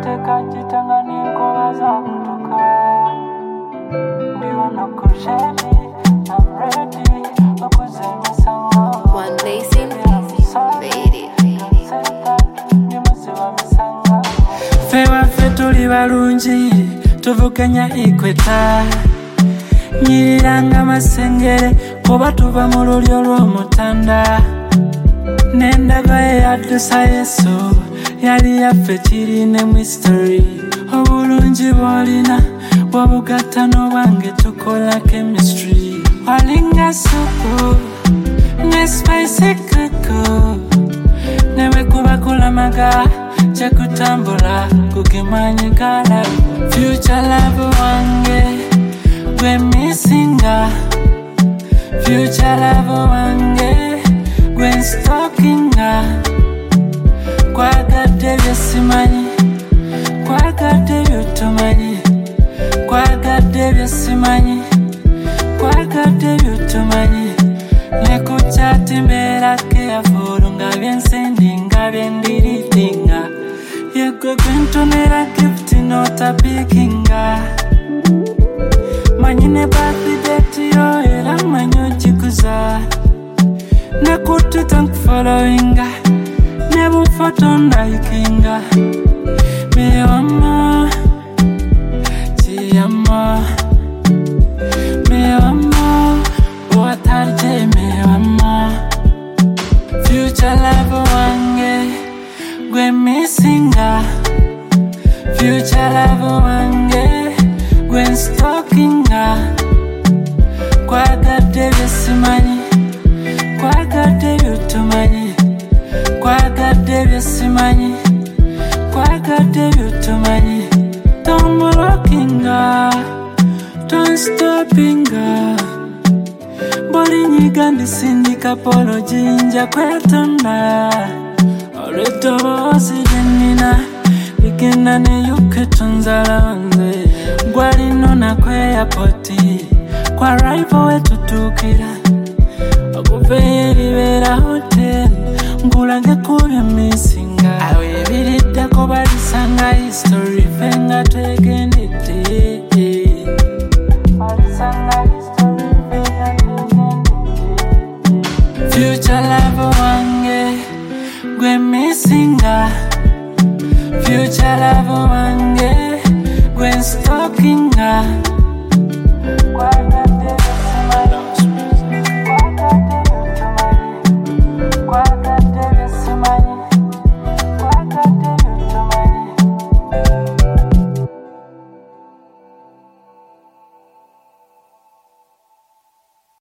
Teka jitanga ninko za kutoka. Ndiwa no kushedi, I'm ready. Okuzemi sanga. One Basin, lady. Fewa fetuli balungi, tuvuganya ikweta. Nyiriranga masengere, kuba tuva mu lulyo lw'omutanda. N'endagaye yaddusa Yesu, yali yaffe kirine mystery. Obulungi bw'olina, bw'obugatta n'obwange tukola chemistry. Walinga supu, ne spicy kuku. Newe kuba kulamaga, jakutambula, kukimanyi kala. Future love wange, gwe missinga. Future love wange, gwe stalkinga. Kwagadde byesimanyi, kwagadde by'otomanyi. Kwagadde byesimanyi, kwagadde by'otomanyi. Nekuchati mbera careful, nga byensendi nga byendiritinga. Yegwe gwentonera gift not a pikinga. Manyine birthday yo era manyo chikuza. Nekutita nkufollowinga, nebufoto ndaikinga. Me wama, chiyama. Me wama, watarje me wama. Future love wange, gwe missinga. Future love wange, gwe stalkinga. Kwagadde byesimanyi, kwagadde by'otomanyi. Kwagadde byesimanyi, kwagadde by'otomanyi. Don't blockinga, don't stoppinga. Bolinyiga ndisindika apology nja kwetonda. Olw'eddoboozi lye nnina ligenda ne UK tunzalanze. Gwalino nakwe airport, kwa rival we tutuukira. Okuveeyo eribeera hotel, nkulange ku by'emissinga. Awo ebiriddako balisanga history, ffe nga twegendedde. Future love wange, gwe missinga. Future love wange, gwe stalkinga.